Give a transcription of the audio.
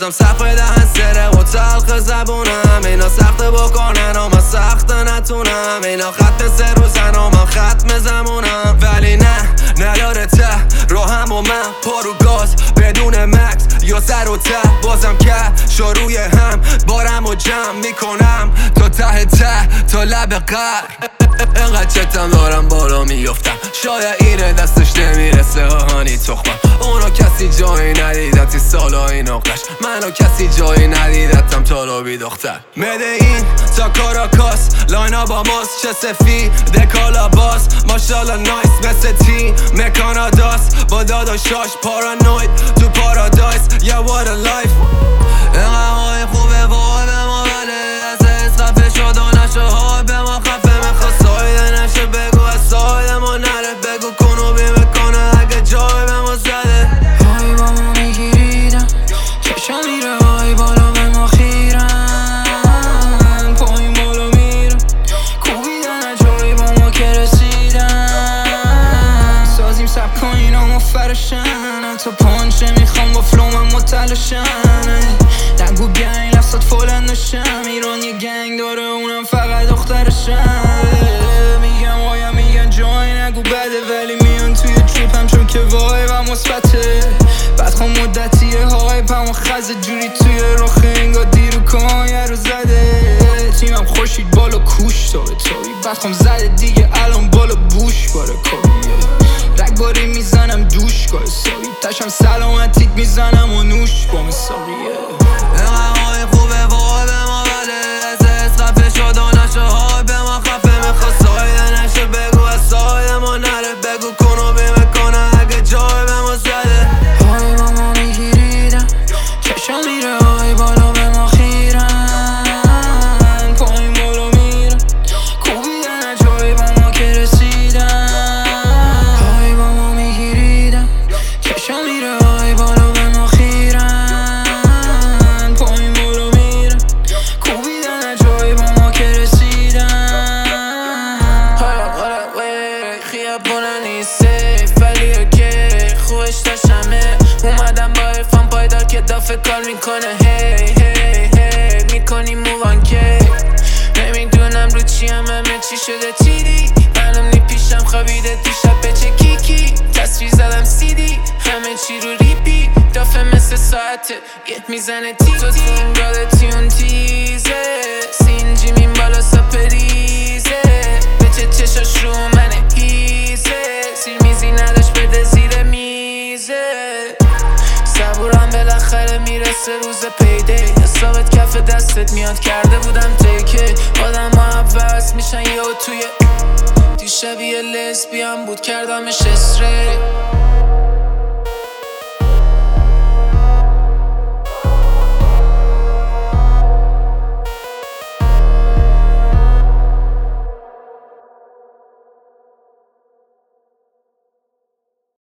بازم سقف دهن سره و تلخ زبونم. اینا سخت بکنن و من سخت نتونم. اینا خط سه روزن و من ختم زمونم. ولی نه نداره ته رو هم و من پارو گاز بدون مکس یا سر و ته. بازم که شروع هم بارم و جمع میکنم تا ته تا لب قهر. انقدر چتم دارم بالا میفتم شاید اینه دستش نمیرسه هانی تخمم. اونو کسی جایی ندیدتی سالا این نقلش. منو کسی جایی ندیدتم تالابی دختر. مده این تا کاراکاس لاینا با ماست چه سفید کالا باز. ماشالله نایس مثل تیم مکاناداس با داداشاش پارانوید تو پارادایس. یا what a life. اینقدر های خوبه وای به ما ولی از خفه شد و نشو های به ما خفه میخوا سایده نشه بگو از سایده ما نره. بگو کنو بیمکنه اگه جای به ما زده. های با ما میگیریدم چشم میره های بالا به ما خیرم. پایین بالا میرم کوبیدن جایی با ما که رسیدم. سازیم سب کنین اما فرشن تا پانچ نمیخوام با فلومم متلاشن. نگو گنگ لفظات فولند نشم ایران یه گنگ داره اونم فقط دخترشم. میگم وایم میگن جای نگو بده ولی میان توی تریپم چون که وای و مثبته. بعد خوا مدتیه های پم و خزه جوری توی رخ انگار دیرو کایه رو زده. تیمم خورشید بالا کوش تا به تابی بعد خوام زده دیگه الان بالا بوش باره کابیه. رگباری میزنم دوش گاه ساوی تشم سلامتیت میزنم و نوش با مساقیه. اینقدر های خوبه وای به ما ولی از خفه شد و نشو های به ما خفه میخوا سایده نشه بگو از سایده ما نره. بگو کنو بیمکنه اگه جای به ما زده. های با ما میگیریدم چشم میره های بالا به ما خیرم. پایین بالا میرم کوبیدن جایی با ما که رسیدم. های با ما میگیریدم چشم میره های بالا به ما خیرم. پایین بالا میرم کوبیدن جایی با ما که رسیدم. خیابونه نیست سیف ولی اوکی خوش داشتمه. اومدم با ارفان پایدار که دافه کار میکنه. هی هی هی میکنی مووان که نمیدونم رو چیم همه چی شده چیدی. منم پیشم خوابیده دیشب به چه کیکی تصویر زدم سیدی همه چی رو ریپی. دافه مثل ساعته گت میزنه تی تو تونگاده تیون تیزه. سینجی مین بالا سپریزه به چه چشاش رو منه هیزه. سیر میزی نداشت بده زیر میزه. صبورم بالاخره میرسه روز پیده. حسابت کف دستت میاد کرده بودم تیکه. آدم ها عوض میشن یا توی دیشب یه لسبیان بود کردمش اسره.